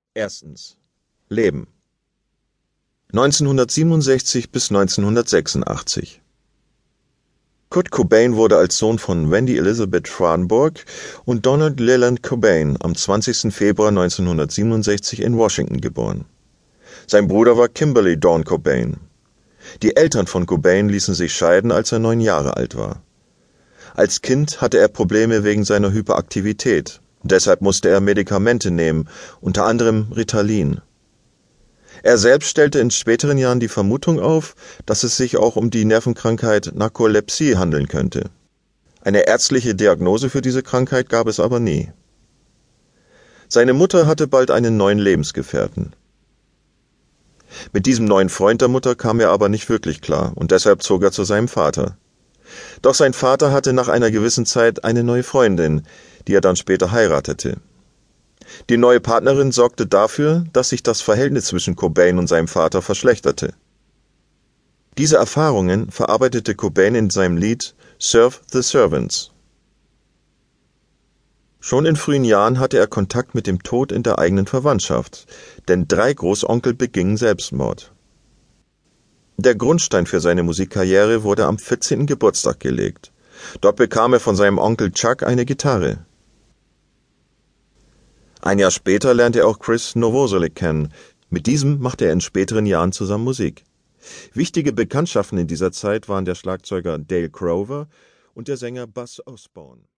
Erstens. Leben. 1967 bis 1986. Kurt Cobain wurde als Sohn von Wendy Elizabeth Schwanborg und Donald Leland Cobain am 20. Februar 1967 in Washington geboren. Sein Bruder war Kimberly Dawn Cobain. Die Eltern von Cobain ließen sich scheiden, als er 9 Jahre alt war. Als Kind hatte er Probleme wegen seiner Hyperaktivität. Deshalb musste er Medikamente nehmen, unter anderem Ritalin. Er selbst stellte in späteren Jahren die Vermutung auf, dass es sich auch um die Nervenkrankheit Narkolepsie handeln könnte. Eine ärztliche Diagnose für diese Krankheit gab es aber nie. Seine Mutter hatte bald einen neuen Lebensgefährten. Mit diesem neuen Freund der Mutter kam er aber nicht wirklich klar und deshalb zog er zu seinem Vater. Doch sein Vater hatte nach einer gewissen Zeit eine neue Freundin, die er dann später heiratete. Die neue Partnerin sorgte dafür, dass sich das Verhältnis zwischen Cobain und seinem Vater verschlechterte. Diese Erfahrungen verarbeitete Cobain in seinem Lied Serve the Servants. Schon in frühen Jahren hatte er Kontakt mit dem Tod in der eigenen Verwandtschaft, denn 3 Großonkel begingen Selbstmord. Der Grundstein für seine Musikkarriere wurde am 14. Geburtstag gelegt. Dort bekam er von seinem Onkel Chuck eine Gitarre. Ein Jahr später lernte er auch Chris Novoselic kennen. Mit diesem machte er in späteren Jahren zusammen Musik. Wichtige Bekanntschaften in dieser Zeit waren der Schlagzeuger Dale Crover und der Sänger Buzz Osborne.